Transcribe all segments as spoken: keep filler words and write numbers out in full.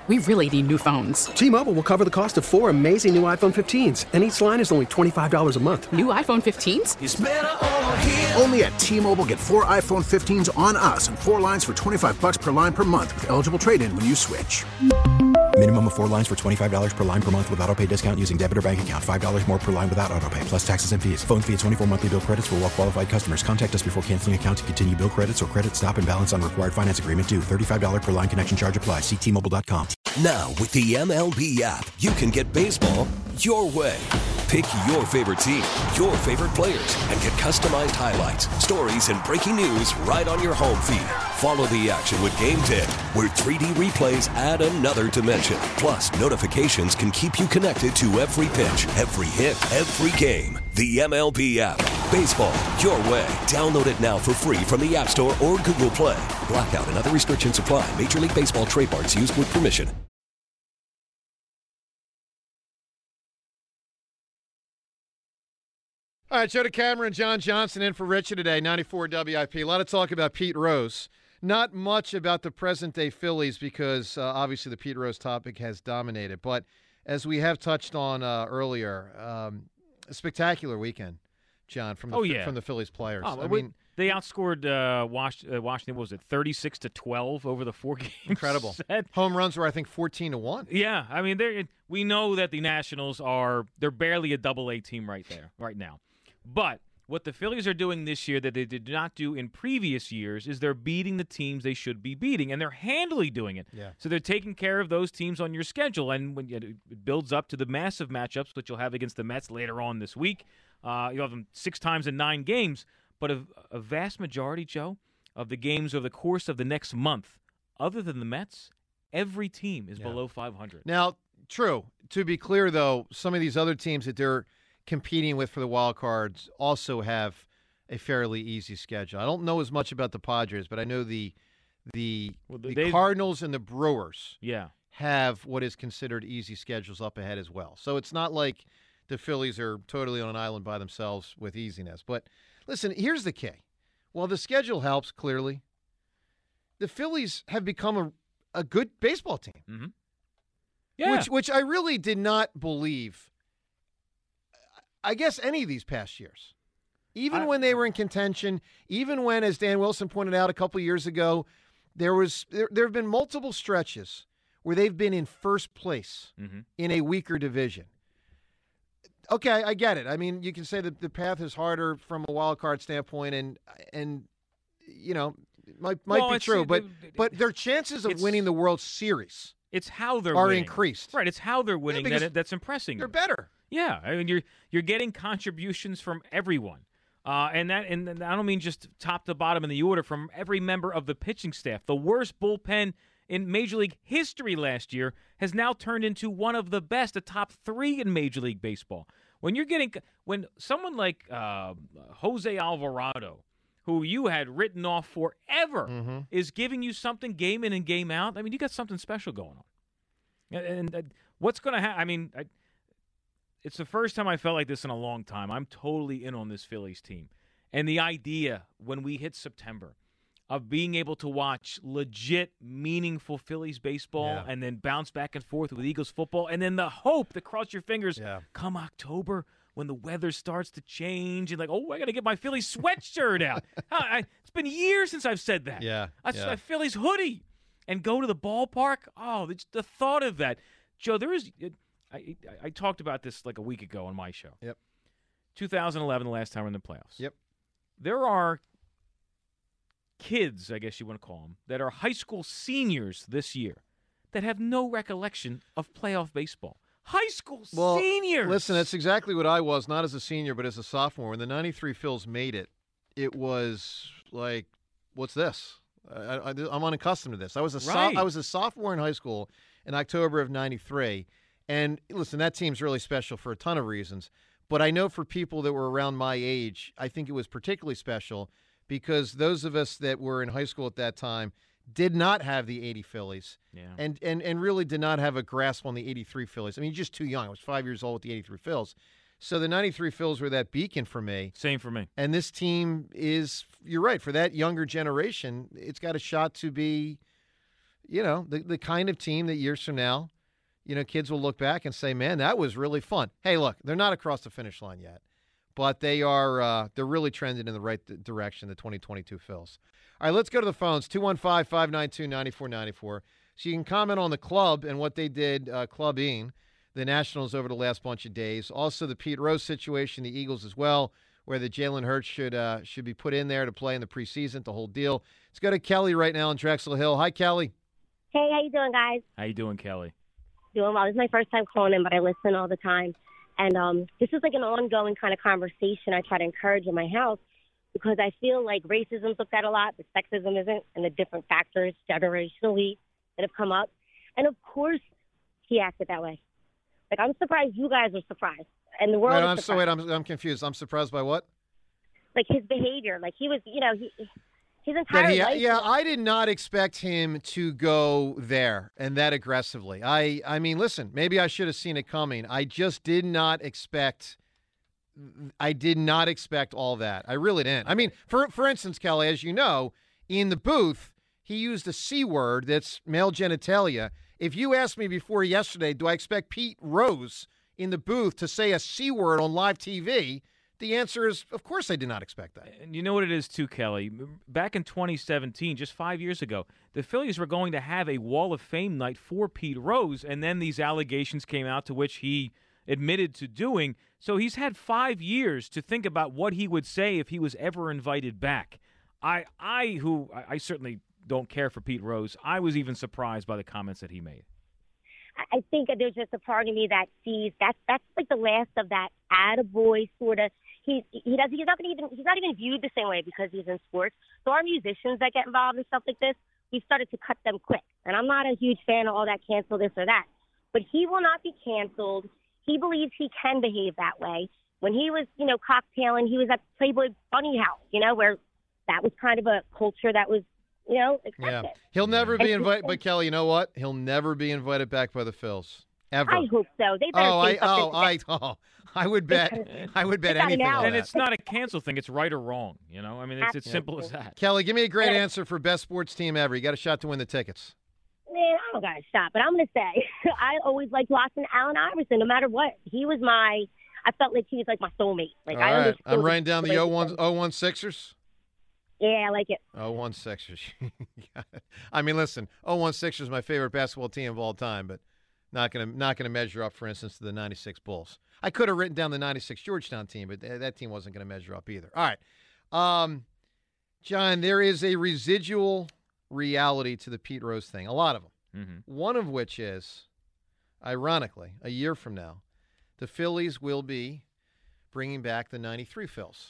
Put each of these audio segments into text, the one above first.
we really need new phones. T-Mobile will cover the cost of four amazing new iPhone fifteens, and each line is only twenty-five dollars a month. New iPhone fifteens? It's better over here. Only at T-Mobile, get four iPhone fifteens on us and four lines for twenty-five dollars per line per month with eligible trade-in when you switch. Minimum of four lines for twenty-five dollars per line per month with autopay discount using debit or bank account. five dollars more per line without autopay, plus taxes and fees. Phone fee at twenty-four monthly bill credits for well-qualified customers. Contact us before canceling account to continue bill credits or credit stop and balance on required finance agreement due. thirty-five dollars per line connection charge applies. See T Mobile dot com. Now, with the M L B app, you can get baseball your way. Pick your favorite team, your favorite players, and get customized highlights, stories, and breaking news right on your home feed. Follow the action with Game Day, where three D replays add another dimension. Plus, notifications can keep you connected to every pitch, every hit, every game. The M L B app. Baseball your way. Download it now for free from the App Store or Google Play. Blackout and other restrictions apply. Major League Baseball trademarks used with permission. All right, Joe DeCamera and John Johnson in for Richard today, ninety-four W I P. A lot of talk about Pete Rose. Not much about the present-day Phillies because, uh, obviously, the Pete Rose topic has dominated. But as we have touched on uh, earlier, um, a spectacular weekend, John, from the, oh, yeah. from the Phillies players. Oh, I we, mean, they outscored uh, Was- uh, Washington, what was it, thirty-six to twelve over the four games? Incredible. Set. Home runs were, I think, fourteen to one. Yeah, I mean, they're, we know that the Nationals are – they're barely a double-A team right there, right now. But what the Phillies are doing this year that they did not do in previous years is they're beating the teams they should be beating, and they're handily doing it. Yeah. So they're taking care of those teams on your schedule, and when it builds up to the massive matchups that you'll have against the Mets later on this week. Uh, you'll have them six times in nine games, but a, a vast majority, Joe, of the games over the course of the next month, other than the Mets, every team is Yeah. below five hundred. Now, true. To be clear, though, some of these other teams that they're competing with for the wild cards also have a fairly easy schedule. I don't know as much about the Padres, but I know the the, Well, the they- Cardinals and the Brewers Yeah. have what is considered easy schedules up ahead as well. So it's not like the Phillies are totally on an island by themselves with easiness. But listen, here's the key. While the schedule helps, clearly, the Phillies have become a, a good baseball team. Mm-hmm. Yeah. Which, which I really did not believe, I guess, any of these past years. Even I- when they were in contention, even when, as Dan Wilson pointed out a couple years ago, there was there, there have been multiple stretches where they've been in first place Mhm. in a weaker division. Okay, I get it. I mean, you can say that the path is harder from a wild card standpoint, and and you know, it might might Well, be it's- true, it- but it- but their chances of it's- winning the World Series It's how they're are winning. increased. Right, it's how they're winning because that that's impressing They're you. better. Yeah, I mean you're you're getting contributions from everyone, uh, and that and I don't mean just top to bottom in the order, from every member of the pitching staff. The worst bullpen in Major League history last year has now turned into one of the best, a top three in Major League Baseball. When you're getting when someone like uh, Jose Alvarado, who you had written off forever, Mm-hmm. is giving you something game in and game out, I mean you got something special going on. And, and uh, what's going to happen? I mean. I, It's the first time I felt like this in a long time. I'm totally in on this Phillies team. And the idea, when we hit September, of being able to watch legit, meaningful Phillies baseball Yeah. and then bounce back and forth with Eagles football, and then the hope that cross your fingers, Yeah. come October, when the weather starts to change, and like, oh, I got to get my Phillies sweatshirt out. I, I, it's been years since I've said that. Yeah, I, yeah. I Phillies hoodie and go to the ballpark. Oh, the, the thought of that. Joe, there is... It, I, I talked about this like a week ago on my show. Yep. twenty eleven, the last time we're in the playoffs. Yep. There are kids, I guess you want to call them, that are high school seniors this year that have no recollection of playoff baseball. High school Well, seniors. Listen, that's exactly what I was, not as a senior, but as a sophomore. When the ninety-three Phils made it, it was like, what's this? I, I, I'm unaccustomed to this. I was a so- Right. I was a sophomore in high school in October of ninety-three. And listen, that team's really special for a ton of reasons. But I know for people that were around my age, I think it was particularly special because those of us that were in high school at that time did not have the eighty Phillies Yeah. and, and, and really did not have a grasp on the eighty-three Phillies. I mean, you're just too young. I was five years old with the eighty-three Phils. So the ninety-three Phils were that beacon for me. Same for me. And this team is, you're right, for that younger generation, it's got a shot to be, you know, the, the kind of team that years from now, you know, kids will look back and say, man, that was really fun. Hey, look, they're not across the finish line yet, but they are uh, they're really trending in the right direction, the twenty twenty-two Phils. All right, let's go to the phones, two one five, five nine two, nine four nine four. So you can comment on the club and what they did uh, clubbing the Nationals over the last bunch of days. Also the Pete Rose situation, the Eagles as well, where the Jalen Hurts should uh, should be put in there to play in the preseason, the whole deal. Let's go to Kelly right now in Drexel Hill. Hi, Kelly. Hey, how you doing, guys? How you doing, Kelly? Doing well. This is my first time calling in, but I listen all the time. And um, this is like an ongoing kind of conversation I try to encourage in my house because I feel like racism's looked at a lot, but sexism isn't, and the different factors generationally that have come up. And, of course, he acted that way. Like, I'm surprised you guys are surprised. And the world wait, is I'm surprised. so wait, I'm I'm confused. I'm surprised by what? Like his behavior. Like he was, you know, he his That entire he, life. yeah, I did not expect him to go there and that aggressively. I, I mean, listen, maybe I should have seen it coming. I just did not expect. I did not expect all that. I really didn't. I mean, for for instance, Kelly, as you know, in the booth, he used a C word that's male genitalia. If you asked me before yesterday, do I expect Pete Rose in the booth to say a C word on live T V? The answer is, of course, I did not expect that. And you know what it is, too, Kelly? Back in twenty seventeen, just five years ago, the Phillies were going to have a Wall of Fame night for Pete Rose, and then these allegations came out to which he admitted to doing. So he's had five years to think about what he would say if he was ever invited back. I, I who I, I certainly don't care for Pete Rose, I was even surprised by the comments that he made. I think that there's just a part of me that sees that's that's like the last of that attaboy sort of. He he does he's not even he's not even viewed the same way because he's in sports. So our musicians that get involved in stuff like this, we've started to cut them quick. And I'm not a huge fan of all that cancel this or that. But he will not be canceled. He believes he can behave that way. When he was, you know, cocktailing, he was at Playboy Bunny House, you know, where that was kind of a culture that was, you know, accepted. Yeah, he'll never be invited. But Kelly, you know what? He'll never be invited back by the Phils ever. I hope so. They better oh, say I, something oh, today. I, oh, I would bet. I would bet They got anything an on hour. And that. it's not a cancel thing. It's right or wrong. You know, I mean, it's as simple as that. Kelly, give me a great answer for best sports team ever. You got a shot to win the tickets. Man, I don't got to stop, but I'm going to say I always liked watching Allen Iverson no matter what. He was my – I felt like he was like my soulmate. Like All I right, understood I'm writing down the way oh he one was. oh one Sixers. Yeah, I like it. oh one Sixers. I mean, listen, oh one Sixers is my favorite basketball team of all time, but not going to not going to measure up, for instance, to the ninety-six Bulls. I could have written down the ninety-six Georgetown team, but th- that team wasn't going to measure up either. All right. Um, John, there is a residual reality to the Pete Rose thing, a lot of them. Mm-hmm. One of which is, ironically, a year from now, the Phillies will be bringing back the ninety-three Phils.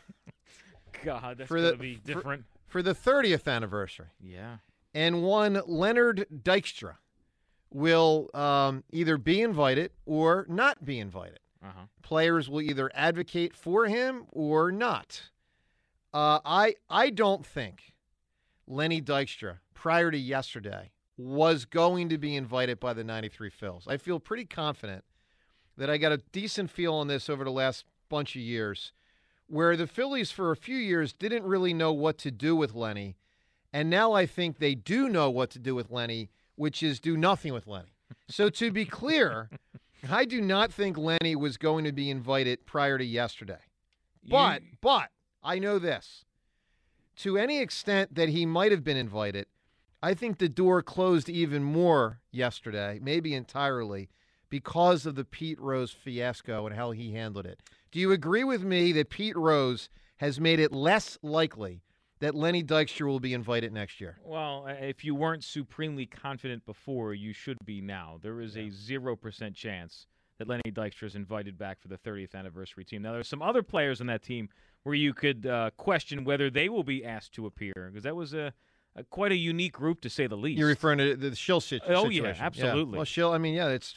God, that's For going the- to be for- different. For the thirtieth anniversary. Yeah. And one Leonard Dykstra will um, either be invited or not be invited. Uh-huh. Players will either advocate for him or not. Uh, I I don't think Lenny Dykstra, prior to yesterday, was going to be invited by the ninety-three Phils. I feel pretty confident that I got a decent feel on this over the last bunch of years, where the Phillies for a few years didn't really know what to do with Lenny, and now I think they do know what to do with Lenny, which is do nothing with Lenny. So to be clear, I do not think Lenny was going to be invited prior to yesterday. But, You- but, I know this. To any extent that he might have been invited, I think the door closed even more yesterday, maybe entirely, because of the Pete Rose fiasco and how he handled it. Do you agree with me that Pete Rose has made it less likely that Lenny Dykstra will be invited next year? Well, uh, if you weren't supremely confident before, you should be now. There is a zero percent chance that Lenny Dykstra is invited back for the thirtieth anniversary team. Now, there's some other players on that team where you could uh, question whether they will be asked to appear, because that was a, a quite a unique group, to say the least. You're referring to the Schill situ- Oh, situation. yeah, absolutely. Well, Schill, I mean, yeah, it's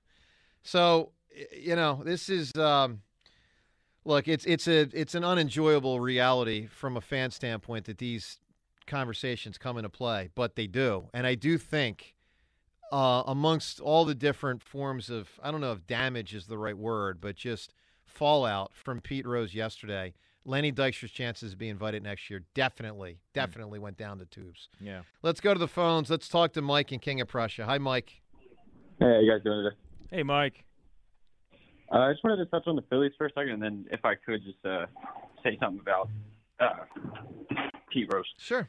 so, you know, this is um, look, it's it's a it's an unenjoyable reality from a fan standpoint that these conversations come into play, but they do, and I do think uh, amongst all the different forms of, I don't know if damage is the right word, but just fallout from Pete Rose yesterday, Lenny Dykstra's chances to be invited next year definitely, definitely mm. went down the tubes. Yeah. Let's go to the phones. Let's talk to Mike in King of Prussia. Hi, Mike. Hey, how you guys doing today? Hey, Mike. Uh, I just wanted to touch on the Phillies for a second, and then if I could just uh, say something about uh, Pete Rose. Sure.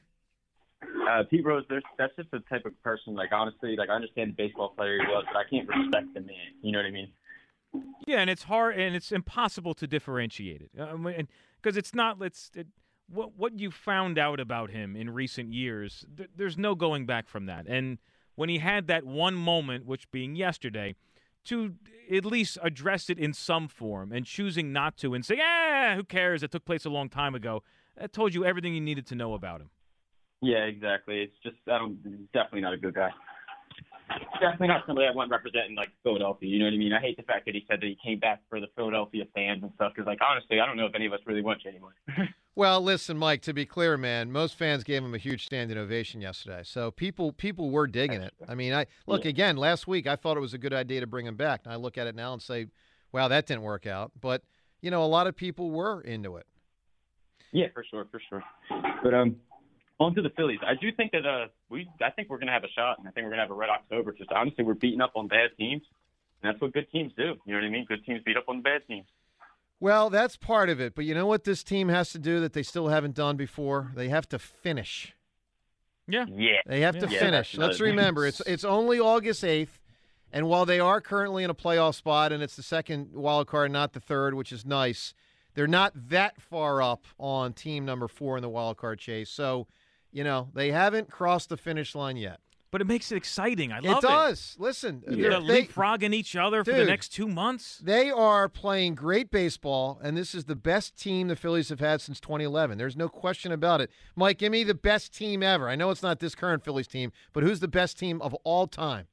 Uh, Pete Rose, there's, that's just the type of person, like, honestly, like, I understand the baseball player he was, but I can't respect the man. You know what I mean? Yeah, and it's hard, and it's impossible to differentiate it. Uh, because it's not, it's, it, what, what you found out about him in recent years, th- there's no going back from that. And when he had that one moment, which being yesterday, to at least address it in some form and choosing not to and say, ah, who cares? It took place a long time ago. That told you everything you needed to know about him. Yeah, exactly. It's just, I don't, he's definitely not a good guy. Definitely not somebody I want representing, like, Philadelphia. You know what I mean? I hate the fact that he said that he came back for the Philadelphia fans and stuff because, like, honestly, I don't know if any of us really want you anymore. Well, listen, Mike, to be clear, man, most fans gave him a huge standing ovation yesterday. So people people were digging it. I mean, I look, yeah. again, last week I thought it was a good idea to bring him back. And I look at it now and say, wow, that didn't work out. But, you know, a lot of people were into it. Yeah, for sure, for sure. But um, on to the Phillies. I do think that uh, we, I think we're going to have a shot, and I think we're going to have a red October. Just honestly, we're beating up on bad teams, and that's what good teams do. You know what I mean? Good teams beat up on the bad teams. Well, that's part of it. But you know what this team has to do that they still haven't done before? They have to finish. Yeah. Yeah. They have yeah. to yeah, finish. Let's remember, it's it's only August eighth, and while they are currently in a playoff spot, and it's the second wild card, not the third, which is nice, they're not that far up on team number four in the wild card chase. So, you know, they haven't crossed the finish line yet. But it makes it exciting. I love it. It does. Listen. They're they- leapfrogging each other for Dude. the next two months. They are playing great baseball, and this is the best team the Phillies have had since twenty eleven. There's no question about it. Mike, give me the best team ever. I know it's not this current Phillies team, but who's the best team of all time?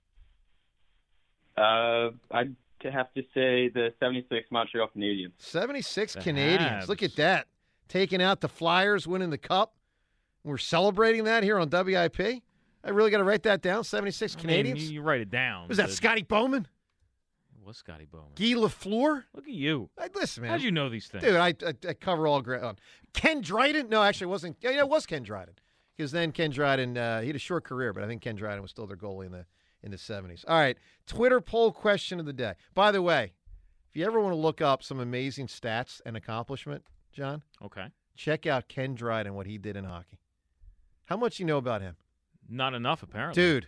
Uh, I'd have to say the seventy-six Montreal Canadiens. seventy-six The Canadians. Habs. Look at that. Taking out the Flyers, winning the Cup. We're celebrating that here on W I P. I really got to write that down, seventy-six I Canadians. mean, you, you write it down. Was that but- Scotty Bowman? It was Scotty Bowman. Guy Lafleur? Look at you. I, listen, man. How'd you know these things? Dude, I, I, I cover all ground. Ken Dryden? No, actually, it wasn't. Yeah, yeah, it was Ken Dryden. Because then Ken Dryden, uh, he had a short career, but I think Ken Dryden was still their goalie in the in the seventies. All right, Twitter poll question of the day. By the way, if you ever want to look up some amazing stats and accomplishment, John, Okay. check out Ken Dryden, what he did in hockey. How much you know about him? Not enough, apparently. Dude,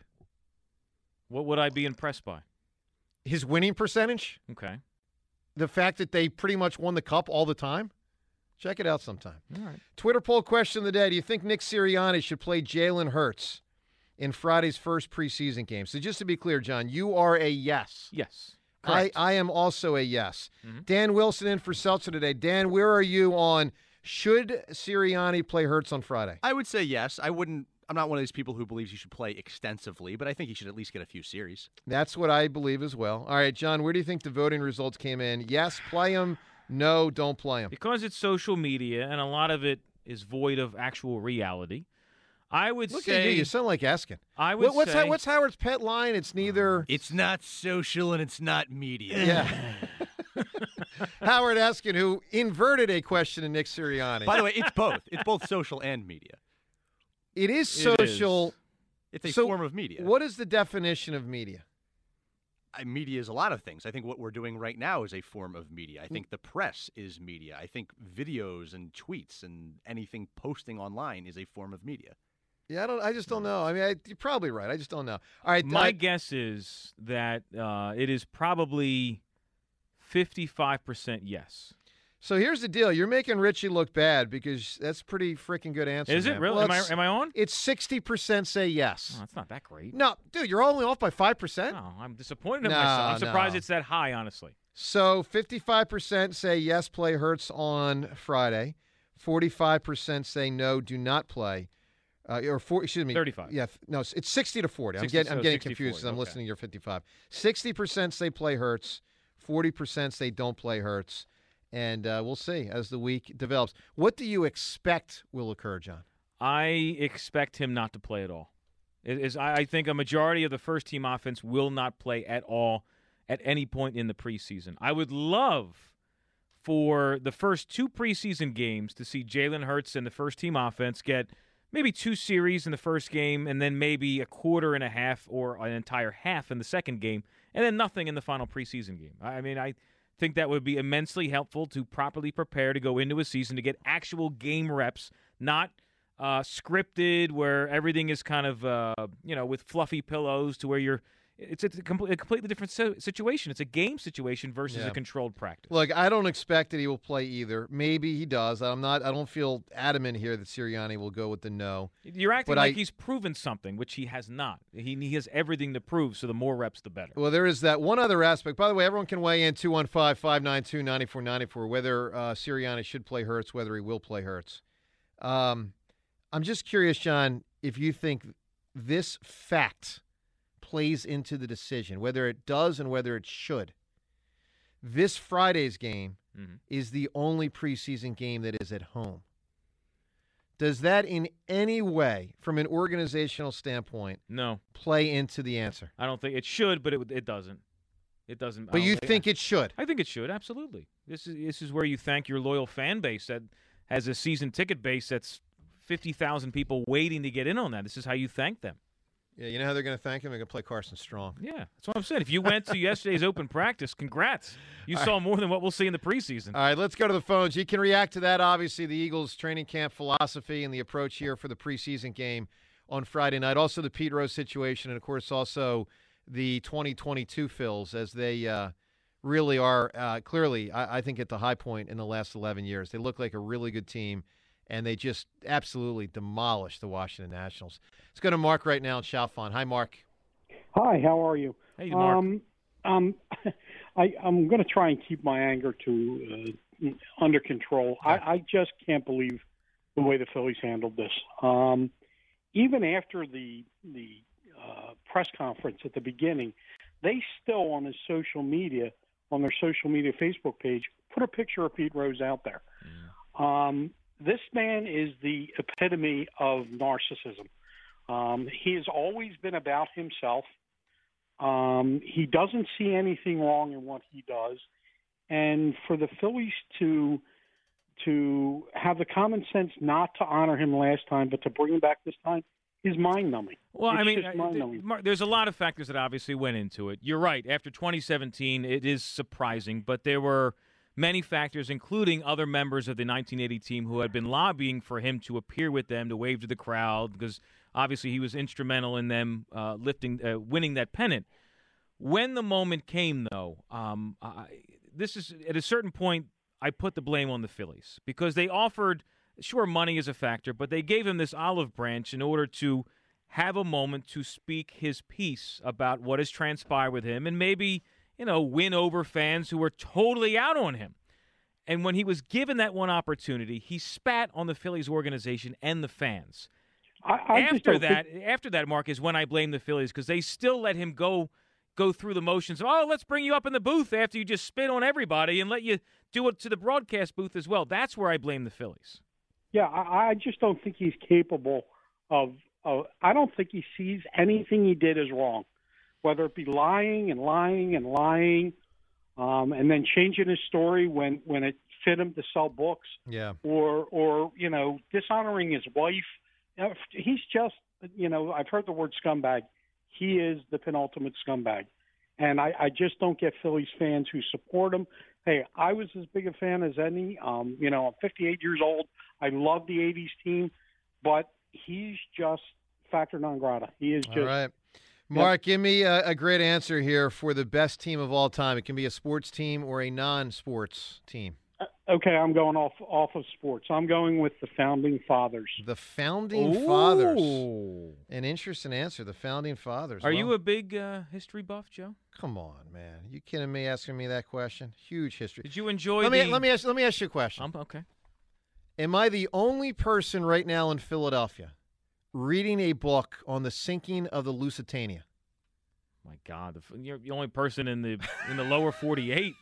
What would I be impressed by? his winning percentage, Okay. the fact that they pretty much won the Cup all the time. Check it out sometime. All right. Twitter poll question of the day. Do you think Nick Sirianni should play Jalen Hurts in Friday's first preseason game? So just to be clear, John, you are a yes. Yes. I, Correct. I am also a yes. Mhm. Dan Wilson in for Seltzer today. Dan, where are you on should Sirianni play Hurts on Friday? I would say yes. I wouldn't. I'm not one of these people who believes he should play extensively, but I think he should at least get a few series. That's what I believe as well. All right, John, where do you think the voting results came in? Yes, play him. No, don't play him. Because it's social media and a lot of it is void of actual reality, I would Look say at you. You sound like Eskin. I would What- what's, say what's Howard's pet line? It's neither. It's not social and it's not media. Yeah. Howard Eskin, who inverted a question to Nick Sirianni. By the way, it's both. It's both social and media. It is It is. social. It's a So form of media. What is the definition of media? I- media is a lot of things. I think what we're doing right now is a form of media. I think the press is media. I think videos and tweets and anything posting online is a form of media. Yeah, I don't. I just don't know. I mean, I, you're probably right. I just don't know. All right, My I- guess is that uh, it is probably fifty-five percent yes. so here's the deal. You're making Richie look bad because that's a pretty freaking good answer. Is it man. really? Well, am, I, it's- am I on? It's sixty percent say yes. Oh, that's not that great. No, dude, you're only off by five percent. No, I'm disappointed in No, myself. I'm surprised no. it's that high, honestly. So fifty-five percent say yes, play Hurts on Friday. forty-five percent say no, do not play. Uh, or four, excuse me, thirty-five. Yeah, no, it's- it's sixty to forty. I'm sixty, getting, I'm so getting sixty confused because forty, I'm okay. listening to your fifty-five. Sixty percent say play Hurts. Forty percent say don't play Hurts, and uh, we'll see as the week develops. What do you expect will occur, John? I expect him not to play at all. It is, I I think a majority of the first team offense will not play at all at any point in the preseason. I would love for the first two preseason games to see Jalen Hurts and the first-team offense get maybe two series in the first game and then maybe a quarter and a half or an entire half in the second game and then nothing in the final preseason game. I mean, I think that would be immensely helpful to properly prepare to go into a season to get actual game reps, not uh, scripted where everything is kind of, uh, you know, with fluffy pillows to where you're It's a, complete, a completely different situation. It's a game situation versus Yeah. a controlled practice. Look, I don't expect that he will play either. Maybe he does. I'm not. I don't feel adamant here that Sirianni will go with the no. You're acting but like I, he's proven something, which he has not. He, he has everything to prove, so the more reps, the better. Well, there is that one other aspect. By the way, everyone can weigh in two one five, five nine two, nine four nine four whether uh, Sirianni should play Hurts, whether he will play Hurts. Um, I'm just curious, John, if you think this fact plays into the decision, whether it does and whether it should. This Friday's game mm-hmm. is the only preseason game that is at home. Does that in any way, from an organizational standpoint, no, play into the answer? I don't think it should, but it it doesn't. It doesn't. But you think, think I, it should? I think it should, absolutely. This is this is where you thank your loyal fan base that has a season ticket base that's fifty thousand people waiting to get in on that. This is how you thank them. Yeah, you know how they're going to thank him? They're going to play Carson Strong. Yeah, that's what I'm saying. If you went to yesterday's open practice, congrats. You All saw right. more than what we'll see in the preseason. All right, let's go to the phones. You can react to that, obviously, the Eagles' training camp philosophy and the approach here for the preseason game on Friday night. Also the Pete Rose situation and, of course, also the twenty twenty-two Phils as they uh, really are uh, clearly, I, I think, at the high point in the last eleven years. They look like a really good team. And they just absolutely demolished the Washington Nationals. Let's go to Mark right now in Chalfont. Hi, Mark. Hi, how are you? Hey, Mark. Um, um, I, I'm going to try and keep my anger to uh, under control. I, I just can't believe the way the Phillies handled this. Um, even after the the uh, press conference at the beginning, they still on his social media, on their social media Facebook page, put a picture of Pete Rose out there. Yeah. Um, This man is the epitome of narcissism. Um, he has always been about himself. Um, he doesn't see anything wrong in what he does. And for the Phillies to to have the common sense not to honor him last time, but to bring him back this time, is mind-numbing. Well, it's I mean, mind-numbing. Mark, there's a lot of factors that obviously went into it. You're right. After twenty seventeen, it is surprising, but there were many factors, including other members of the nineteen eighty team who had been lobbying for him to appear with them, to wave to the crowd, because obviously he was instrumental in them uh, lifting, uh, winning that pennant. When the moment came, though, um, I, this is at a certain point, I put the blame on the Phillies because they offered, sure, money is a factor, but they gave him this olive branch in order to have a moment to speak his piece about what has transpired with him and maybe, you know, win over fans who were totally out on him. And when he was given that one opportunity, he spat on the Phillies organization and the fans. I, I after that, think... after that, Mark, is when I blame the Phillies because they still let him go go through the motions of, oh, let's bring you up in the booth after you just spit on everybody and let you do it to the broadcast booth as well. That's where I blame the Phillies. Yeah, I, I just don't think he's capable of, of – I don't think he sees anything he did as wrong, whether it be lying and lying and lying um, and then changing his story when, when it fit him to sell books. Yeah. Or, or, you know, dishonoring his wife. He's just, you know, I've heard the word scumbag. He is the penultimate scumbag. And I, I just don't get Phillies fans who support him. Hey, I was as big a fan as any. Um, you know, I'm fifty-eight years old. I love the eighties team. But he's just factor non grata. He is just. All right. Mark, give me a, a great answer here for the best team of all time. It can be a sports team or a non-sports team. Okay, I'm going off off of sports. I'm going with the Founding Fathers. The Founding Ooh. Fathers. An interesting answer. The Founding Fathers. Are well, you a big uh, history buff, Joe? Come on, man. You kidding me? Asking me that question? Huge history. Did you enjoy? Let the... me let me ask let me ask you a question. Um, okay. Am I the only person right now in Philadelphia reading a book on the sinking of the Lusitania? My God, the, you're the only person in the in the lower forty-eight.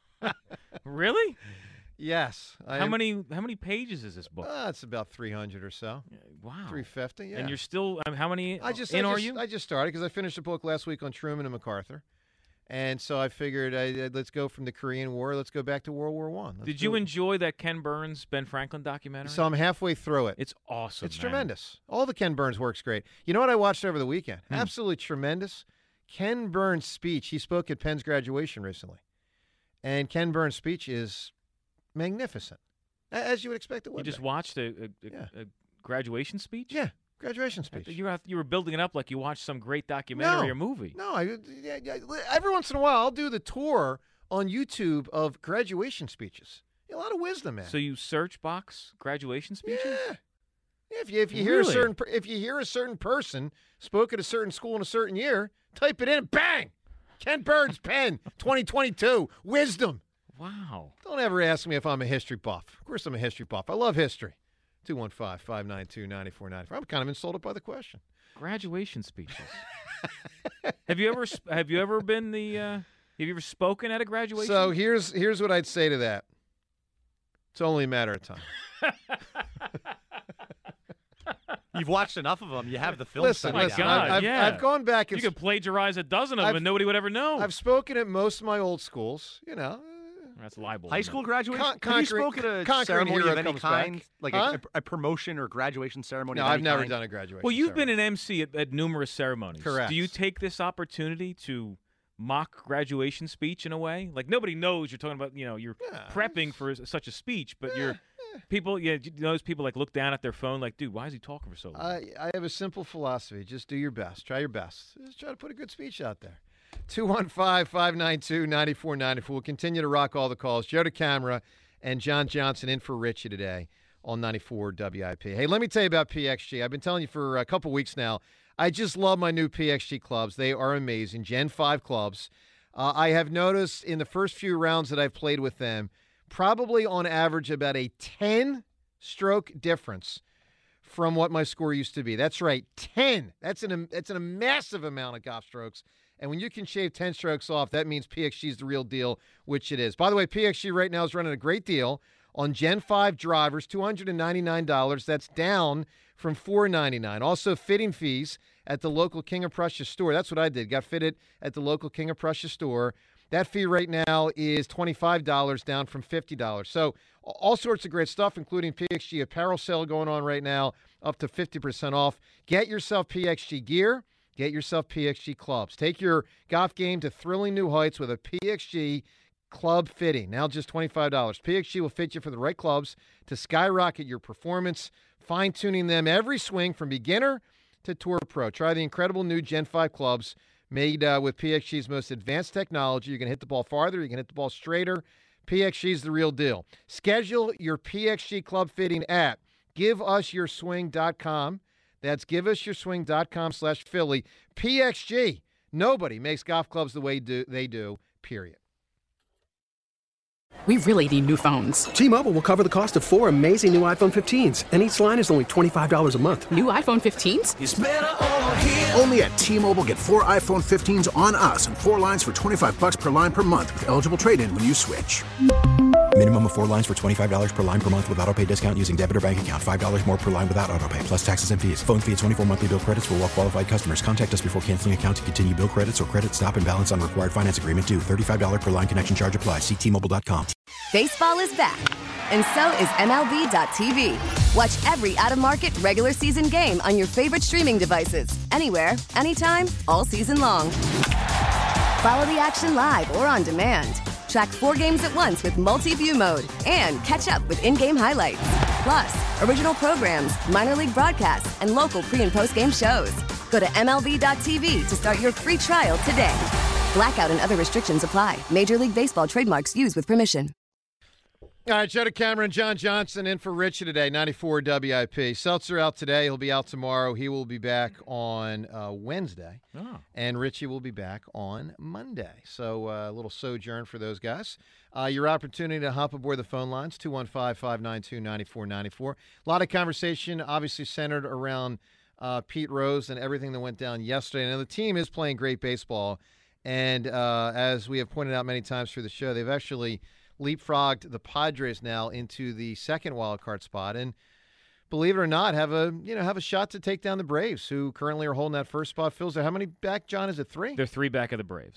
Really? Yes. I how am, many how many pages is this book? Uh, it's about three hundred or so. Wow. three fifty, yeah. And you're still, um, how many I just, in I are just, you? I just started because I finished a book last week on Truman and MacArthur. And so I figured, I, let's go from the Korean War, let's go back to World War One. Did you enjoy that Ken Burns, Ben Franklin documentary? So I'm halfway through it. It's awesome, It's man. tremendous. All the Ken Burns work's great. You know what I watched over the weekend? Hmm. Absolutely tremendous. Ken Burns' speech. He spoke at Penn's graduation recently. And Ken Burns' speech is magnificent, a- as you would expect it would You just be. watched a, a, a, Yeah. a graduation speech? Yeah, graduation speech. You were, you were building it up like you watched some great documentary No. or movie. No, I, yeah, yeah, every once in a while I'll do the tour on YouTube of graduation speeches. A lot of wisdom, man. So you search box graduation speeches? Yeah. Yeah, If you if you hear Really? a certain per- if you hear a certain person spoke at a certain school in a certain year, type it in, bang, Ken Burns, Penn, twenty twenty-two, wisdom. Wow. Don't ever ask me if I'm a history buff. Of course I'm a history buff. I love history. two one five, five nine two, nine four nine four. I'm kind of insulted by the question. Graduation speeches. have you ever sp- have you ever been the uh, have you ever spoken at a graduation? So here's here's what I'd say to that. It's only a matter of time. You've watched enough of them. You have the film. Listen, study listen, down. God, I've, I've, yeah. I've gone back and you could plagiarize a dozen of them I've- and nobody would ever know. I've spoken at most of my old schools, you know. That's libel. High isn't school it? graduation? Con- Have you conquering- spoken at a conquering ceremony hero of any comes back. kind? Like Huh? a, a promotion or graduation ceremony No, of any I've never kind? done a graduation Well, you've ceremony. been an M C at, at numerous ceremonies. Correct. Do you take this opportunity to mock graduation speech in a way? Like nobody knows you're talking about. You know, you're Yeah, prepping for s- such a speech, but you're people. Yeah, you know, those people like look down at their phone, like, dude, why is he talking for so long? I, I have a simple philosophy. Just do your best. Try your best. Just try to put a good speech out there. two one five, five nine two, nine four nine four. We'll continue to rock all the calls. Joe DeCamara and John Johnson in for Richie today on ninety-four W I P. Hey, let me tell you about P X G. I've been telling you for a couple weeks now. I just love my new P X G clubs. They are amazing. Gen five clubs. Uh, I have noticed in the first few rounds that I've played with them, probably on average about a ten-stroke difference from what my score used to be. That's right, ten. That's an that's a massive amount of golf strokes. And when you can shave ten strokes off, that means P X G is the real deal, which it is. By the way, P X G right now is running a great deal on Gen five drivers, two hundred ninety-nine dollars. That's down from four hundred ninety-nine dollars. Also, fitting fees at the local King of Prussia store. That's what I did. Got fitted at the local King of Prussia store. That fee right now is twenty-five dollars, down from fifty dollars. So all sorts of great stuff, including P X G apparel sale going on right now, up to fifty percent off. Get yourself P X G gear. Get yourself P X G clubs. Take your golf game to thrilling new heights with a P X G club fitting. Now just twenty-five dollars. P X G will fit you for the right clubs to skyrocket your performance, fine-tuning them every swing from beginner to Tour Pro. Try the incredible new Gen five clubs made uh, with P X G's most advanced technology. You can hit the ball farther. You can hit the ball straighter. P X G is the real deal. Schedule your P X G club fitting at give us your swing dot com. That's give us your swing dot com slash Philly. P X G. Nobody makes golf clubs the way do, they do, period. We really need new phones. T-Mobile will cover the cost of four amazing new iPhone fifteens, and each line is only twenty-five dollars a month. New iPhone fifteens? It's better over here. Only at T-Mobile, get four iPhone fifteens on us and four lines for twenty-five bucks per line per month with eligible trade-in when you switch. Minimum of four lines for twenty-five dollars per line per month with autopay discount using debit or bank account. five dollars more per line without autopay, plus taxes and fees. Phone fee at twenty-four monthly bill credits for well qualified customers. Contact us before canceling account to continue bill credits or credit stop and balance on required finance agreement due. thirty-five dollars per line connection charge applies. See T Mobile dot com. Baseball is back, and so is M L B dot T V. Watch every out-of-market regular season game on your favorite streaming devices. Anywhere, anytime, all season long. Follow the action live or on demand. Track four games at once with multi-view mode and catch up with in-game highlights. Plus, original programs, minor league broadcasts, and local pre- and post-game shows. Go to M L B dot T V to start your free trial today. Blackout and other restrictions apply. Major League Baseball trademarks used with permission. All right, Joe DeCamara and John Johnson in for Richie today, ninety-four W I P. Seltzer out today. He'll be out tomorrow. He will be back on uh, Wednesday. Oh. And Richie will be back on Monday. So uh, a little sojourn for those guys. Uh, your opportunity to hop aboard the phone lines, two one five, five nine two, nine four nine four. A lot of conversation obviously centered around uh, Pete Rose and everything that went down yesterday. Now, the team is playing great baseball. And uh, as we have pointed out many times through the show, they've actually leapfrogged the Padres now into the second wild card spot, and believe it or not, have a you know have a shot to take down the Braves, who currently are holding that first spot. Phil's there. How many back, John? Is it three? They're three back of the Braves.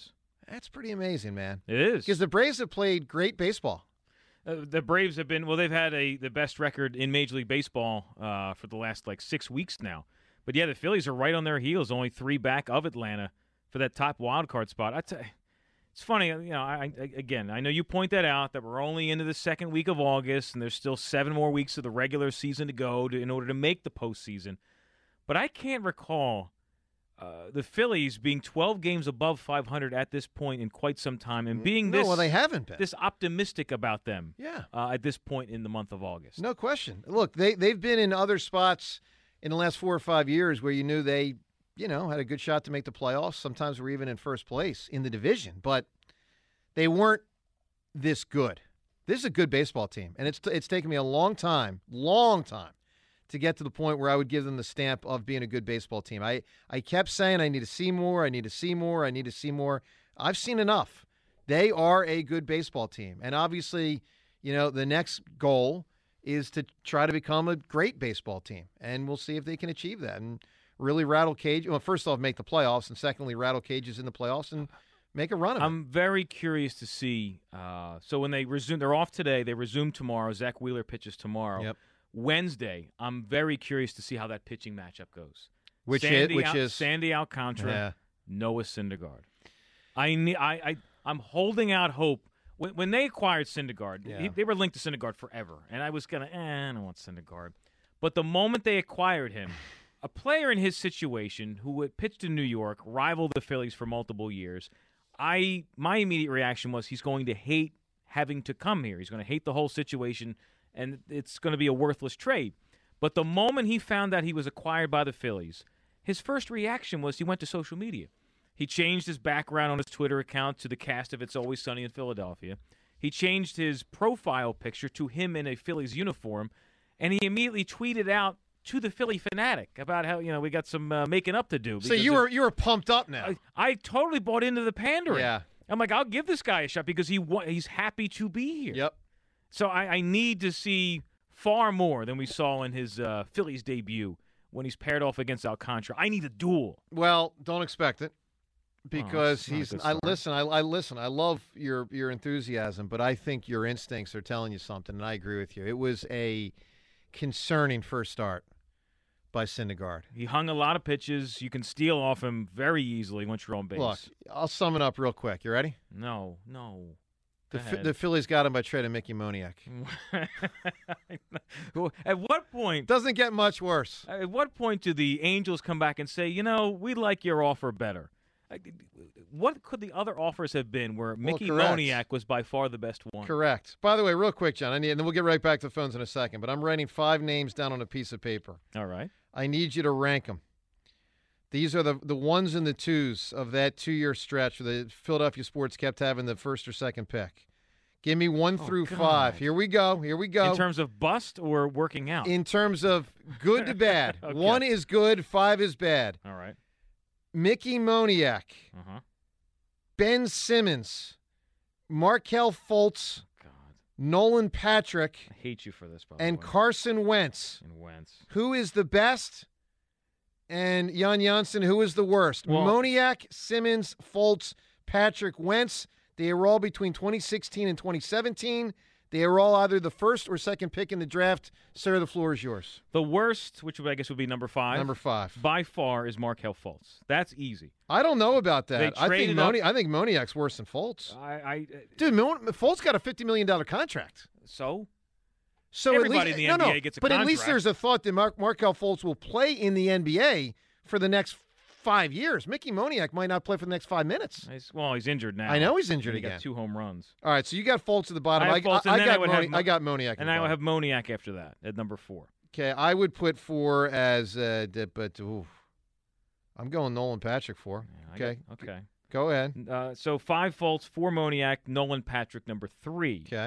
That's pretty amazing, man. It is. Because the Braves have played great baseball. Uh, the Braves have been, well, they've had a the best record in Major League Baseball uh, for the last, like, six weeks now. But, yeah, the Phillies are right on their heels, only three back of Atlanta for that top wild card spot. I tell you, it's funny, you know, I, I, again, I know you point that out, that we're only into the second week of August, and there's still seven more weeks of the regular season to go to, in order to make the postseason. But I can't recall uh, the Phillies being twelve games above five hundred at this point in quite some time, and being No, this, well, they haven't been. this optimistic about them Yeah. uh, at this point in the month of August. No question. Look, they, they've been in other spots in the last four or five years where you knew they, you know, had a good shot to make the playoffs. Sometimes were even in first place in the division, but they weren't this good. This is a good baseball team, and it's it's taken me a long time, long time, to get to the point where I would give them the stamp of being a good baseball team. I, I kept saying I need to see more, I need to see more, I need to see more. I've seen enough. They are a good baseball team. And obviously, you know, the next goal is to try to become a great baseball team. And we'll see if they can achieve that and really rattle cage. Well, first off, make the playoffs, and secondly, rattle cages in the playoffs and make a run of it. I'm very curious to see. Uh, so when they resume, they're off today. They resume tomorrow. Zach Wheeler pitches tomorrow. Yep. Wednesday, I'm very curious to see how that pitching matchup goes. Which Sandy is, which Al- is Sandy Alcantara, Yeah. Noah Syndergaard. I, ne- I, I, I'm holding out hope. When, when they acquired Syndergaard, Yeah. he, they were linked to Syndergaard forever, and I was gonna, eh, I don't want Syndergaard. But the moment they acquired him, a player in his situation who had pitched in New York, rivaled the Phillies for multiple years, I my immediate reaction was he's going to hate having to come here. He's going to hate the whole situation, and it's going to be a worthless trade. But the moment he found that he was acquired by the Phillies, his first reaction was he went to social media. He changed his background on his Twitter account to the cast of It's Always Sunny in Philadelphia. He changed his profile picture to him in a Phillies uniform, and he immediately tweeted out to the Philly fanatic about how, you know, we got some uh, making up to do. So you were you were pumped up now. I, I totally bought into the pandering. Yeah. I'm like, I'll give this guy a shot because he wa- he's happy to be here. Yep. So I, I need to see far more than we saw in his uh, Phillies debut when he's paired off against Alcantara. I need a duel. Well, don't expect it because Oh, he's. it's not a good I start. listen. I, I listen. I love your your enthusiasm, but I think your instincts are telling you something, and I agree with you. It was a concerning first start by Syndergaard. He hung a lot of pitches. You can steal off him very easily once you're on base. Look, I'll sum it up real quick. You ready? No, no. The, Go Phi- ahead. the Phillies got him by trading Mickey Moniak. Well, at what point Doesn't get much worse. At what point do the Angels come back and say, you know, we like your offer better? Like, what could the other offers have been where Mickey correct. Moniak was by far the best one? Correct. By the way, real quick, John, I need, and then we'll get right back to the phones in a second, but I'm writing five names down on a piece of paper. All right. I need you to rank them. These are the the ones and the twos of that two-year stretch where the Philadelphia Sports kept having the first or second pick. Give me one Oh, through God. five. Here we go. Here we go. In terms of bust or working out? In terms of good to bad. Okay. One is good, five is bad. All right. Mickey Moniak, Uh-huh. Ben Simmons, Markelle Fultz, God. Nolan Patrick, I hate you for this, by the and way. Carson Wentz. And Wentz. Who is the best? And Jan Janssen, who is the worst? Well- Moniak, Simmons, Fultz, Patrick, Wentz. They were all between twenty sixteen and twenty seventeen. They were all either the first or second pick in the draft. Sir, the floor is yours. The worst, which I guess would be number five. Number five. By far is Markelle Fultz. That's easy. I don't know about that. They I think traded up- Moni- I think Moniak's worse than Fultz. I, I Dude, Mon- Fultz got a fifty million dollars contract. so So Everybody at least, in the no, N B A no, gets a but at least contract. there's a thought that Mark Markelle Fultz will play in the N B A for the next five years. Mickey Moniak might not play for the next five minutes. he's, well, he's injured now. I know he's injured he again. Got two home runs. All right, so you got Fultz at the bottom. I I, have Fultz, I, and I then I got would Moni- have Mo- I got Moniak. at And the I will bottom. have Moniak after that at number four. Okay, I would put four as, uh, d- but ooh, I'm going Nolan Patrick four. Yeah, I Okay, got- okay. go ahead. Uh, so five Fultz, four Moniak, Nolan Patrick, number three. Okay.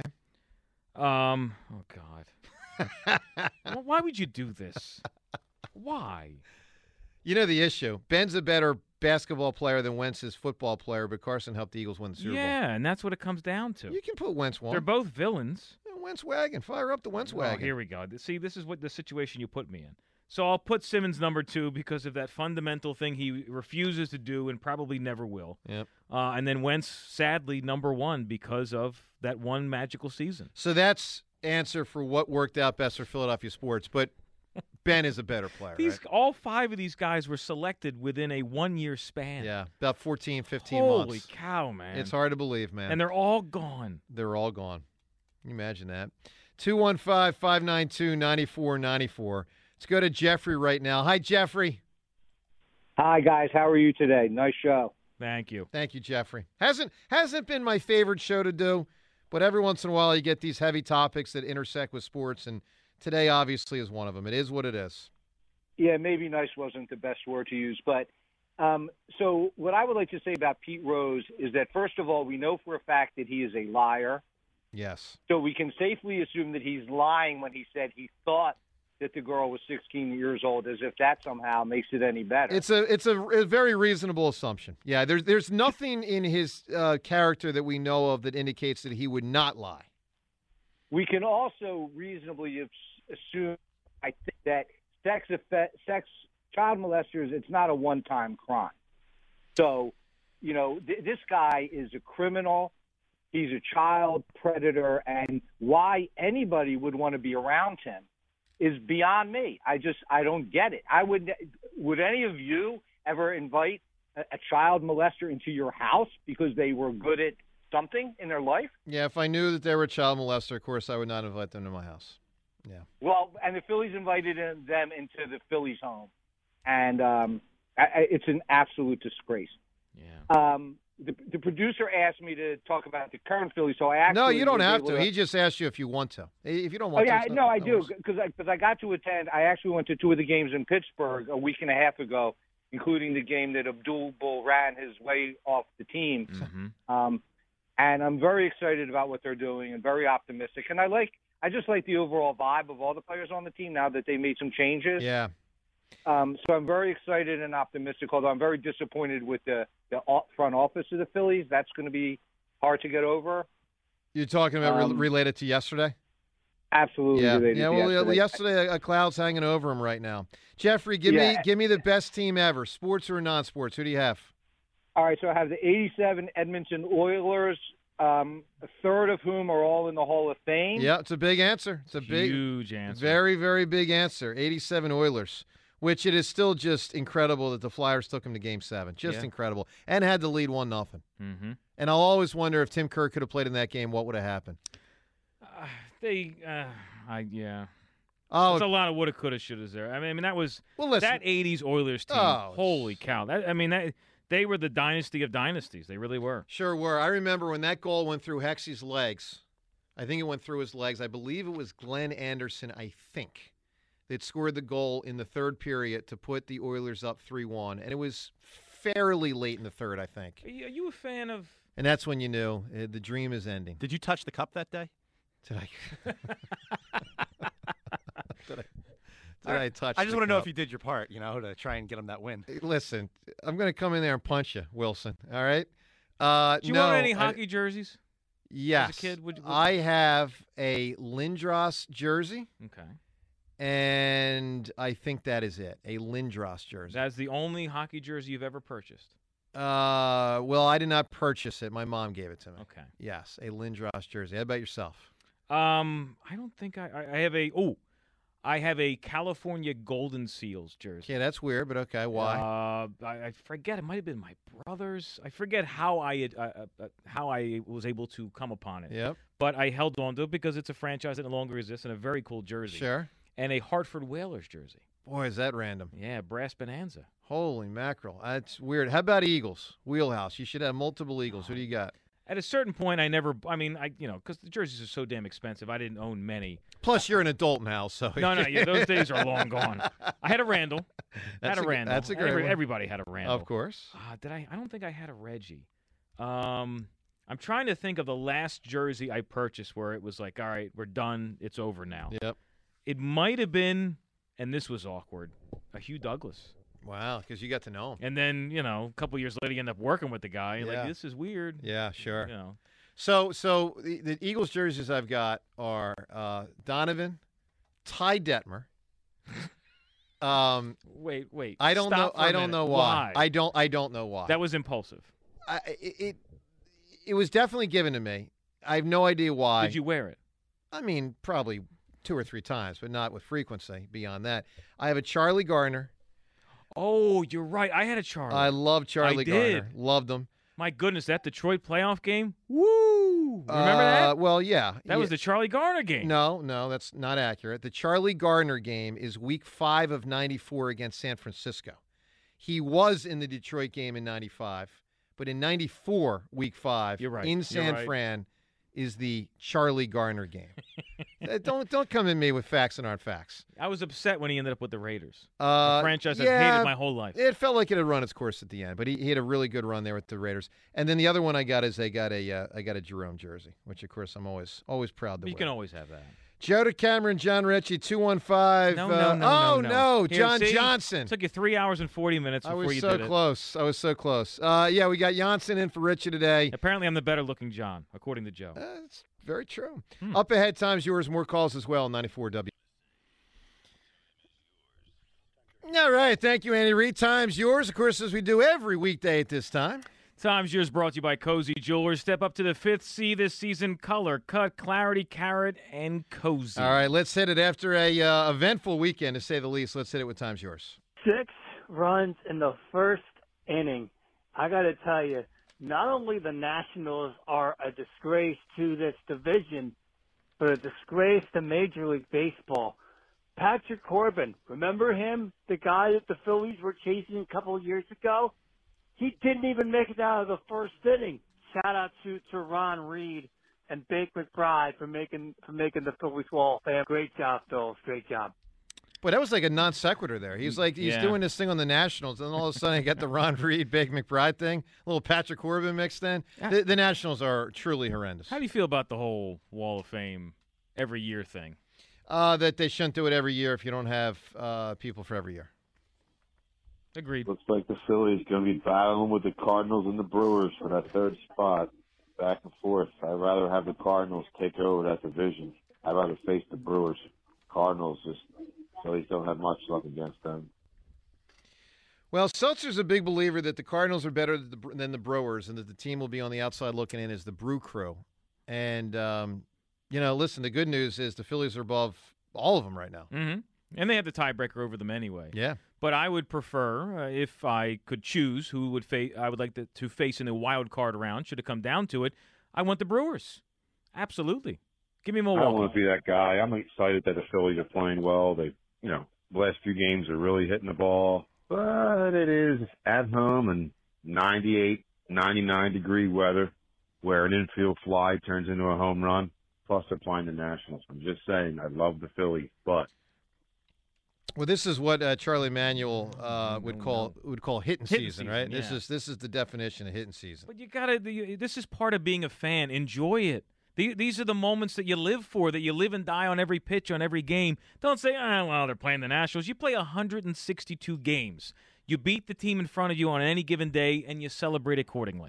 Um. Oh God. Well, why would you do this? Why? You know the issue. Ben's a better basketball player than Wentz's football player, but Carson helped the Eagles win the Super Yeah, and that's what it comes down to. Bowl. You can put Wentz one. They're both villains. Yeah, Wentz wagon. Fire up the Wentz Oh, wagon. here we go. See, this is what the situation you put me in. So I'll put Simmons number two because of that fundamental thing he refuses to do and probably never will. Yep. Uh, and then Wentz, sadly, number one because of that one magical season. So that's answer for what worked out best for Philadelphia sports. But Ben is a better player, These right? all five of these guys were selected within a one-year span. Yeah, about fourteen, fifteen Holy months. Holy cow, man. It's hard to believe, man. And they're all gone. They're all gone. Can you imagine that? two one five, five nine two, nine four nine four. Let's go to Jeffrey right now. Hi, Jeffrey. Hi, guys. How are you today? Nice show. Thank you. Thank you, Jeffrey. Hasn't hasn't been my favorite show to do, but every once in a while you get these heavy topics that intersect with sports, and today obviously is one of them. It is what it is. Yeah, maybe nice wasn't the best word to use, but um, so what I would like to say about Pete Rose is that, first of all, we know for a fact that he is a liar. Yes. So we can safely assume that he's lying when he said he thought that the girl was sixteen years old, as if that somehow makes it any better. It's a it's a, a very reasonable assumption. Yeah, there's there's nothing in his uh, character that we know of that indicates that he would not lie. We can also reasonably assume, I think, that sex effect, sex child molesters, it's not a one-time crime. So, you know, th- this guy is a criminal. He's a child predator, and why anybody would want to be around him is beyond me. I just I don't get it. I would would any of you ever invite a, a child molester into your house because they were good at something in their life? Yeah, if I knew that they were a child molester, of course I would not invite them to my house. Yeah. Well, and the Phillies invited in, them into the Phillies' home, and um, I, I, it's an absolute disgrace. Yeah. Um, the, the producer asked me to talk about the current Phillies, so I actually No, you don't was have able to. He just asked you if you want to. If you don't want oh, yeah, to. it's no, not- I no do worries. because I, 'cause I got to attend. I actually went to two of the games in Pittsburgh a week and a half ago, including the game that Abdul Bull ran his way off the team. Mm-hmm. Um, and I'm very excited about what they're doing and very optimistic. And I like, I just like the overall vibe of all the players on the team now that they made some changes. Yeah. Um, so I'm very excited and optimistic, although I'm very disappointed with the, the o- front office of the Phillies. That's going to be hard to get over. You're talking about re- Um, related to yesterday? Absolutely Yeah, related yeah. to Well, yesterday. yesterday a cloud's hanging over him right now. Jeffrey, give me Yeah. give me the best team ever, sports or non-sports. Who do you have? All right, so I have the eighty-seven Edmonton Oilers, um, a third of whom are all in the Hall of Fame. Yeah, it's a big answer. It's a big, Huge answer. very, very big answer. eighty-seven Oilers, which it is still just incredible that the Flyers took him to Game Seven. Just Yeah. incredible, and had to lead one nothing. Mm-hmm. And I'll always wonder if Tim Kerr could have played in that game, what would have happened? Uh, they, uh, I yeah. Oh, It's a lot of woulda, coulda, shouldas there. I mean, I mean that was Well, listen. that eighties Oilers team. Oh, holy cow! That, I mean, that they were the dynasty of dynasties. They really were. Sure were. I remember when that goal went through Hexy's legs. I think it went through his legs. I believe it was Glenn Anderson, I think, that scored the goal in the third period to put the Oilers up three one. And it was fairly late in the third, I think. Are you, are you a fan of? And that's when you knew uh, the dream is ending. Did you touch the cup that day? Did I? did I, did I touch I just the want to know cup? if you did your part, you know, to try and get them that win. Listen, I'm going to come in there and punch you, Wilson. All right? Uh, Do you no, own any I- hockey jerseys? Yes. As a kid, would, would I have a Lindros jersey, okay. and I think that is it, a Lindros jersey. That's the only hockey jersey you've ever purchased. Uh, well, I did not purchase it. My mom gave it to me. Okay. Yes, a Lindros jersey. How about yourself? Um, I don't think I. I, I have a. Oh, I have a California Golden Seals jersey. Yeah, that's weird, but okay. Why? Uh, I, I forget. It might have been my brother's. I forget how I had, uh, uh, uh, how I was able to come upon it. Yep. But I held on to it because it's a franchise that no longer exists and a very cool jersey. Sure. And a Hartford Whalers jersey. Boy, is that random. Yeah, brass bonanza. Holy mackerel. That's weird. How about Eagles? Wheelhouse. You should have multiple Eagles. Who do you got? At a certain point, I never. I mean, I you know, because the jerseys are so damn expensive, I didn't own many. Plus, you're an adult now, so. No, no, yeah, those days are long gone. I had a Randall. That's had a, a- Randall. that's a great Every- one. Everybody had a Randall. Of course. Uh, did I? I don't think I had a Reggie. Um, I'm trying to think of the last jersey I purchased where it was like, all right, we're done. It's over now. Yep. It might have been, and this was awkward, a Hugh Douglas. Wow, because you got to know him. And then, you know, a couple years later, you end up working with the guy. You're Yeah. like, this is weird. Yeah, sure. You know. So, so the, the Eagles jerseys I've got are uh, Donovan, Ty Detmer, Um, wait, wait. I don't Stop know. for a I don't minute. know why. Why? I don't. I don't know why. That was impulsive. I, it, it it was definitely given to me. I have no idea why. Did you wear it? I mean, probably two or three times, but not with frequency. Beyond that, I have a Charlie Garner. Oh, you're right. I had a Charlie. I love Charlie I Garner. did. Loved him. My goodness, that Detroit playoff game. Woo! Remember Uh, that? Well, yeah. That was Yeah. the Charlie Garner game. No, no, that's not accurate. The Charlie Garner game is week five of ninety-four against San Francisco. He was in the Detroit game in ninety-five, but in ninety-four, week five, You're right. in You're San right. Fran, is the Charlie Garner game. Uh, don't don't come at me with facts that aren't facts. I was upset when he ended up with the Raiders. Uh, a franchise I've yeah, hated my whole life. It felt like it had run its course at the end, but he, he had a really good run there with the Raiders. And then the other one I got is I got a uh, I got a Jerome jersey, which of course I'm always always proud to You wear. can always have that. Joe DeCamera, John Ritchie, two one five. No, uh, no, no, oh, no, no. Here, John see? Johnson. It took you three hours and forty minutes I before was you so did close. I was so close. Uh, yeah, we got Johnson in for Richie today. it. Apparently, I'm the better-looking John, according to Joe. That's very true. Hmm. Up ahead, time's yours. More calls as well, ninety-four W. All right. Thank you, Andy Reid. Time's yours, of course, as we do every weekday at this time. Time's yours brought to you by Cozy Jewelers. Step up to the fifth C this season. Color, cut, clarity, carrot, and cozy. All right, let's hit it after a uh, eventful weekend, to say the least. Let's hit it with time's yours. Six runs in the first inning. I got to tell you, not only the Nationals are a disgrace to this division, but a disgrace to Major League Baseball. Patrick Corbin, remember him? The guy that the Phillies were chasing a couple of years ago? He didn't even make it out of the first inning. Shout out to, to Ron Reed and Bake McBride for making for making the Phillies Wall of Fame. Great job, Phil. Great job. Boy, that was like a non sequitur there. He's like he's Yeah. doing this thing on the Nationals, and all of a sudden you got the Ron Reed, Bake McBride thing, a little Patrick Corbin mixed in. The, the Nationals are truly horrendous. How do you feel about the whole Wall of Fame every year thing? Uh, that they shouldn't do it every year if you don't have uh, people for every year. Agreed. Looks like the Phillies going to be battling with the Cardinals and the Brewers for that third spot. Back and forth. I'd rather have the Cardinals take over that division. I'd rather face the Brewers. Cardinals just Phillies don't have much luck against them. Well, Seltzer's a big believer that the Cardinals are better than the, than the Brewers, and that the team will be on the outside looking in as the Brew Crew. And um, you know, listen, the good news is the Phillies are above all of them right now. Mm-hmm. And they have the tiebreaker over them anyway. Yeah. But I would prefer, uh, if I could choose who would fa- I would like to, to face in the wild card round, should it come down to it, I want the Brewers. Absolutely. Give me I don't Milwaukee. want to be that guy. I'm excited that the Phillies are playing well. They, you know, the last few games are really hitting the ball. But it is at home and ninety-eight, ninety-nine degree weather where an infield fly turns into a home run. Plus they're playing the Nationals. I'm just saying, I love the Phillies, but Well, this is what uh, Charlie Manuel uh, would call would call hitting, Hitting season, season, right? This yeah. is this is the definition of hitting season. But you gotta. the- This is part of being a fan. Enjoy it. The- These are the moments that you live for, that you live and die on every pitch, on every game. Don't say, ah, well, they're playing the Nationals. You play one hundred sixty-two games. You beat the team in front of you on any given day, and you celebrate accordingly.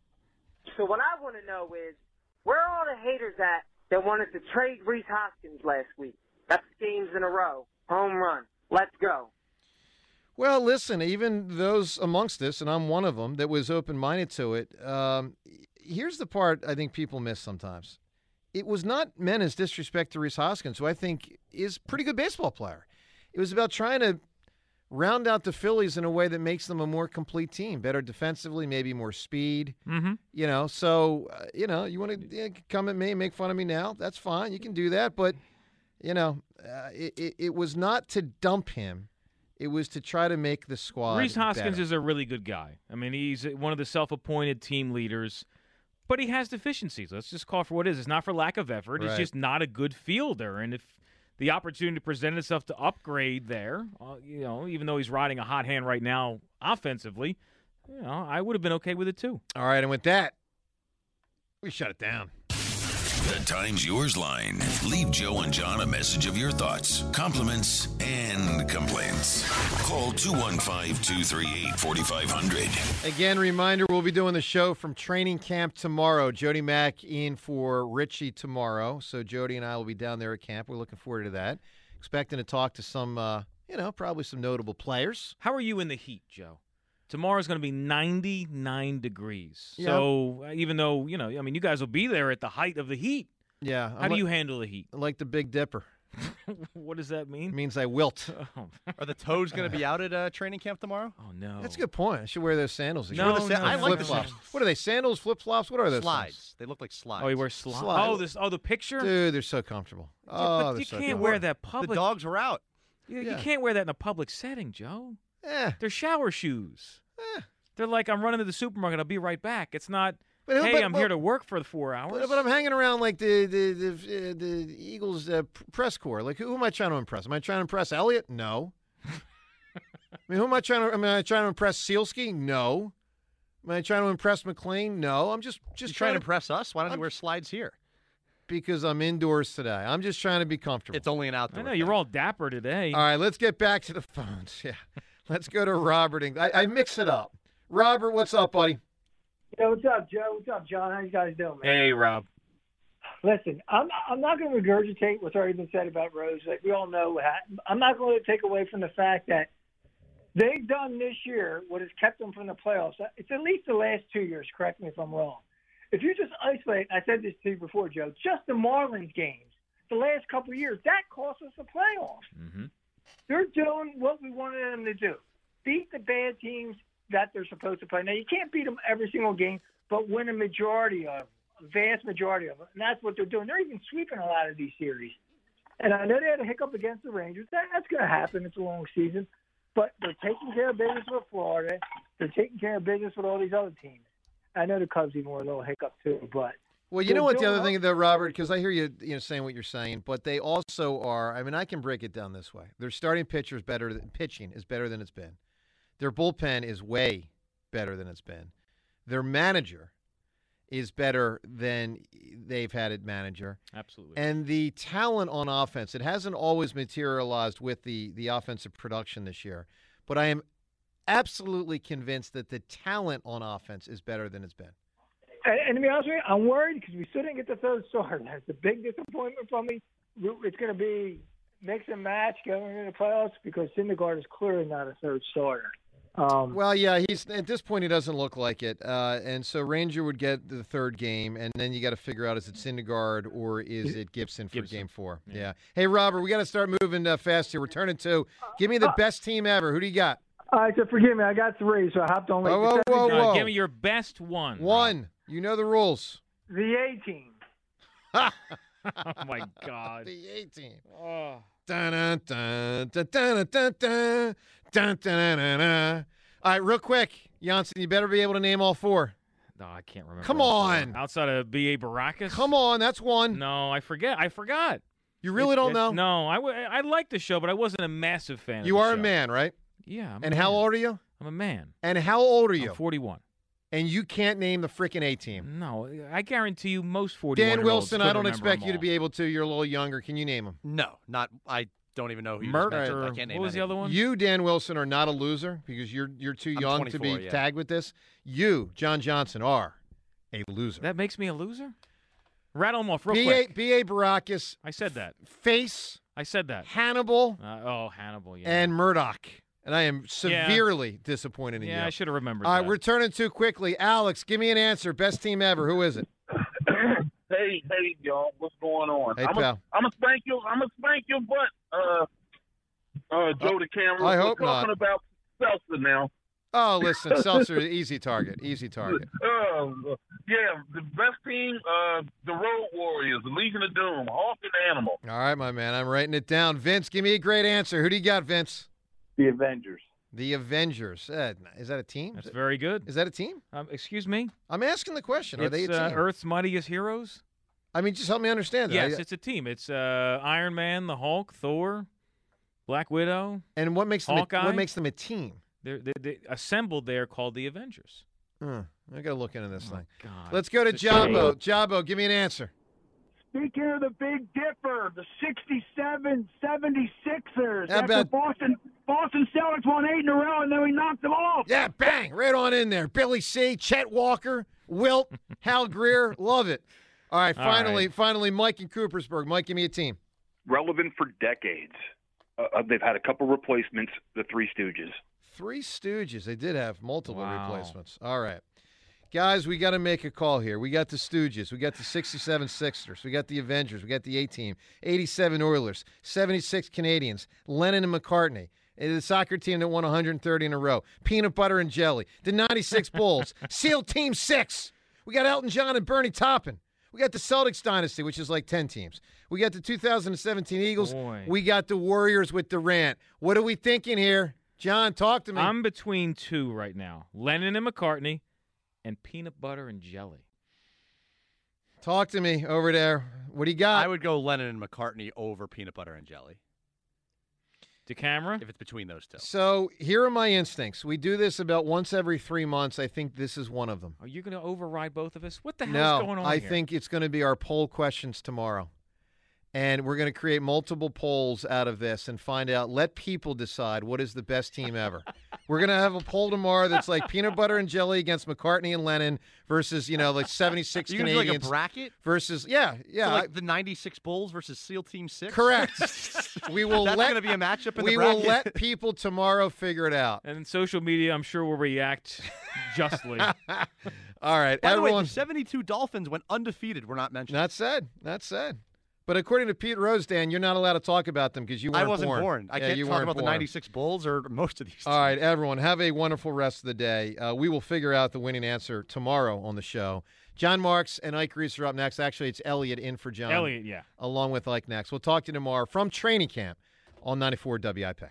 So what I want to know is, where are all the haters at that wanted to trade Rhys Hoskins last week? That's games in a row. Home run. Let's go. Well, listen, even those amongst us, and I'm one of them, that was open-minded to it, um, here's the part I think people miss sometimes. It was not meant as disrespect to Rhys Hoskins, who I think is a pretty good baseball player. It was about trying to round out the Phillies in a way that makes them a more complete team, better defensively, maybe more speed. Mm-hmm. You know, so, uh, you know, you want to you know, come at me and make fun of me now, that's fine. You can do that. But, you know, uh, it, it, it was not to dump him. It was to try to make the squad Rhys Hoskins better. is a really good guy. I mean, he's one of the self-appointed team leaders, but he has deficiencies. Let's just call it for what it is. It's not for lack of effort. He's Right. just not a good fielder. And if the opportunity presented itself to upgrade there, uh, you know, even though he's riding a hot hand right now offensively, you know, I would have been okay with it too. All right, and with that, we shut it down. The Time's Yours line. Leave Joe and John a message of your thoughts, compliments, and complaints. Call two one five, two three eight, four five zero zero. Again, reminder, we'll be doing the show from training camp tomorrow. Jody Mack in for Richie tomorrow. So Jody and I will be down there at camp. We're looking forward to that. Expecting to talk to some, uh, you know, probably some notable players. How are you in the heat, Joe? Tomorrow's going to be ninety-nine degrees. Yeah. So uh, even though, you know, I mean, you guys will be there at the height of the heat. Yeah. How I'm do like, you handle the heat? Like the Big Dipper. What does that mean? It means I wilt. Oh. Are the toes going to be out at uh, training camp tomorrow? Oh, no. That's a good point. I should wear those sandals. I should No, wear the sa- no, I no, like no. flip flops. What are they? Sandals, flip flops? What are those? Slides. things? They look like slides. Oh, he wears slides. Slides. Oh, this. Oh, the picture. Dude, they're so comfortable. Oh, but they're you so can't comfortable. wear that public. The dogs were out. You, Yeah. you can't wear that in a public setting, Joe. Yeah. They're shower shoes. Eh. They're like, I'm running to the supermarket. I'll be right back. It's not. But- hey, but- I'm but- here to work for the four hours. But, but I'm hanging around like the the the, uh, the Eagles uh, p- press corps. Like, who am I trying to impress? Am I trying to impress Elliott? No. I mean, who am I trying to? Am I trying to impress Sealski? No. Am I trying to impress McLean? No. I'm just just You trying to to impress us? Why don't I'm- you wear slides here? because I'm indoors today. I'm just trying to be comfortable. It's only an outdoor. I know you're all dapper today. All right, let's get back to the phones. Yeah, let's go to Robert. I, I mix it up. Robert, what's up, buddy? Yo, what's up, Joe? What's up, John? How you guys doing, man? Hey, Rob. Listen, I'm I'm not going to regurgitate what's already been said about Rose. Like we all know what happened. I'm not going to take away from the fact that they've done this year what has kept them from the playoffs. It's at least the last two years. Correct me if I'm wrong. If you just isolate, I said this to you before, Joe, just the Marlins games, the last couple of years, that cost us the playoffs. Mm-hmm. They're doing what we wanted them to do: beat the bad teams that they're supposed to play. Now, you can't beat them every single game, but win a majority of them, a vast majority of them. And that's what they're doing. They're even sweeping a lot of these series. And I know they had a hiccup against the Rangers. That, that's going to happen. It's a long season. But they're taking care of business with Florida. They're taking care of business with all these other teams. I know the Cubs even were a little hiccup, too. But Well, you know what the other thing, though, Robert, because I hear you, you know, saying what you're saying, but they also are. I mean, I can break it down this way: their starting pitcher is better. Than, pitching is better than it's been. Their bullpen is way better than it's been. Their manager is better than they've had at manager. Absolutely. And the talent on offense, it hasn't always materialized with the the offensive production this year, but I am absolutely convinced that the talent on offense is better than it's been. And, and to be honest with you, I'm worried because we still didn't get the third starter. That's a big disappointment for me. It's going to be mix and match going into the playoffs because Syndergaard is clearly not a third starter. Um, Well, yeah, he's at this point he doesn't look like it, uh, and so Ranger would get the third game, and then you got to figure out is it Syndergaard or is it Gibson for Gibson. game four? Yeah. Yeah. Hey, Robert, we got to start moving uh, fast here. We're turning two. Give me the Uh, best team ever. Who do you got? all right, so forgive me. I got three, so I hopped on late. Whoa, whoa, The whoa, seven- whoa. Uh, give me your best one. One. You know the rules. The A team. Oh, my God. The A team. Oh. Dun, dun, dun, dun, dun, dun, dun, dun, dun, dun, dun. All right, real quick, Janssen, you better be able to name all four. No, I can't remember. Come all four. on. Outside of B A. Baracus? Come on, that's one. No, I forget. I forgot. You really It- don't it- know? No, I, w- I liked the show, but I wasn't a massive fan of You the are a show. man, right? Yeah. I'm And a how man. old are you? I'm a man. And how old are you? I'm forty-one. And you can't name the freaking A team. No, I guarantee you most forty-one Dan Wilson, I don't expect them you to all. be able to. You're a little younger. Can you name him? No, not. I don't even know who you Merck just mentioned. or- I can't name what was the any. other one? You, Dan Wilson, are not a loser because you're you're too I'm young to be twenty-four, yeah. tagged with this. You, John Johnson, are a loser. That makes me a loser? Rattle them off real B A quick. B A Baracus, I said that. Face, I said that. Hannibal, Uh, oh, Hannibal, yeah. and Murdoch. And I am Yeah. severely disappointed in you. yeah, I should have remembered All right, that. we're turning too quickly. Alex, give me an answer. Best team ever. Who is it? Hey, hey, y'all, what's going on? Hey, I'm pal. I'm gonna spank you. I'm gonna spank your butt, uh, uh, Joe the camera. I We're hope talking not. about Seltzer now. Oh, listen, Seltzer, easy target. Easy target. Uh, yeah, the best team, uh, the Road Warriors, the Legion of Doom, Hawk and Animal. All right, my man. I'm writing it down. Vince, give me a great answer. Who do you got, Vince? The Avengers. The Avengers. Uh, is that a team? That's very good. Is that a team? Um, excuse me? I'm asking the question. Are it's they a team? uh, Earth's Mightiest Heroes? I mean, just help me understand that. Yes, I- it's a team. It's uh, Iron Man, the Hulk, Thor, Black Widow. and what makes them a, Hawkeye? what makes them a team? They're, they they assembled there called the Avengers. Huh, I got to look into this thing. God. Let's go to It's a shame. Jabbo. Jabbo, give me an answer. Speaking of the Big Dipper, the sixty-seven seventy-sixers. How After about- Boston, Boston Celtics won eight in a row, and then we knocked them off. Yeah, bang, right on in there. Billy C., Chet Walker, Wilt, Hal Greer, love it. All right, All finally, right. finally, Mike in Coopersburg. Mike, give me a team. Relevant for decades. uh, they've had a couple replacements, the Three Stooges. Three Stooges. They did have multiple Wow. replacements. All right. Guys, we got to make a call here. We got the Stooges. We got the sixty-seven Sixers. We got the Avengers. We got the A-Team. eighty-seven Oilers. seventy-six Canadians. Lennon and McCartney. The soccer team that won one hundred thirty in a row. Peanut Butter and Jelly. The ninety-six Bulls. SEAL Team six. We got Elton John and Bernie Taupin. We got the Celtics dynasty, which is like ten teams. We got the two thousand seventeen Eagles. Boy. We got the Warriors with Durant. What are we thinking here? John, talk to me. I'm between two right now, Lennon and McCartney and Peanut Butter and Jelly. Talk to me over there. What do you got? I would go Lennon and McCartney over Peanut Butter and Jelly. To camera? If it's between those two. So here are my instincts. We do this about once every three months. I think this is one of them. Are you going to override both of us? What the hell No, is going on I here? think it's going to be our poll questions tomorrow. And we're going to create multiple polls out of this and find out, let people decide what is the best team ever. We're going to have a poll tomorrow that's like Peanut Butter and Jelly against McCartney and Lennon versus, you know, like seventy-six Are you gonna do Canadians. like a bracket? Versus, yeah, yeah. So like I- the ninety-six Bulls versus SEAL Team six? Correct. we will That's let, going to be a matchup in we the will bracket? let people tomorrow figure it out. And in social media, I'm sure will react justly. All right. By the way, everyone. the seventy-two Dolphins went undefeated. We're not mentioned. Not said. Not said. But according to Pete Rose, Dan, you're not allowed to talk about them because you weren't I wasn't born. born. I Yeah, can't you talk weren't about the born. ninety-six Bulls or most of these teams. All right, everyone, have a wonderful rest of the day. Uh, we will figure out the winning answer tomorrow on the show. John Marks and Ike Reese are up next. Actually, it's Elliot in for John. Elliot, yeah. Along with Ike next. We'll talk to you tomorrow from training camp on ninety-four W I P.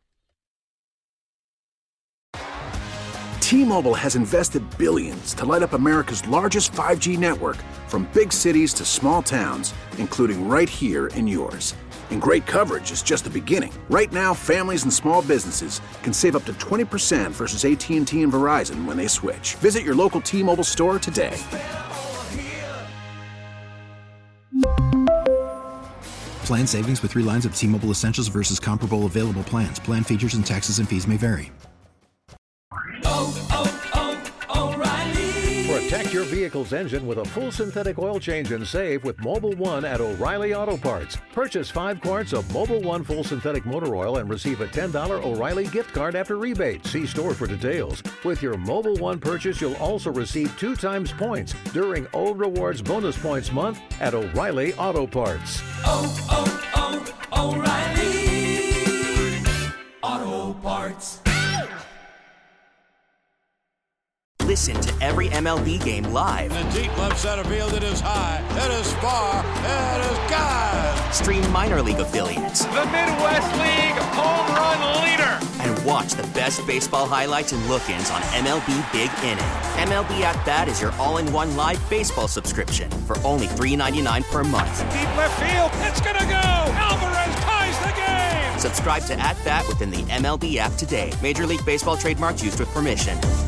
T-Mobile has invested billions to light up America's largest five G network, from big cities to small towns, including right here in yours. And great coverage is just the beginning. Right now, families and small businesses can save up to twenty percent versus A T and T and Verizon when they switch. Visit your local T-Mobile store today. Plan savings with three lines of T-Mobile Essentials versus comparable available plans. Plan features and taxes and fees may vary. Protect your vehicle's engine with a full synthetic oil change and save with Mobile One at O'Reilly Auto Parts. Purchase five quarts of Mobile One full synthetic motor oil and receive a ten dollars O'Reilly gift card after rebate. See store for details. With your Mobile One purchase, you'll also receive two times points during O Rewards Bonus Points Month at O'Reilly Auto Parts. Oh, oh, oh, O'Reilly Auto Parts. Listen to every M L B game live. In the deep left center field, it is high, it is far, it is gone. Stream minor league affiliates. The Midwest League home run leader. And watch the best baseball highlights and look-ins on M L B Big Inning. M L B At Bat is your all-in-one live baseball subscription for only three dollars and ninety-nine cents per month. Deep left field, it's gonna go. Alvarez ties the game. Subscribe to At Bat within the M L B app today. Major League Baseball trademarks used with permission.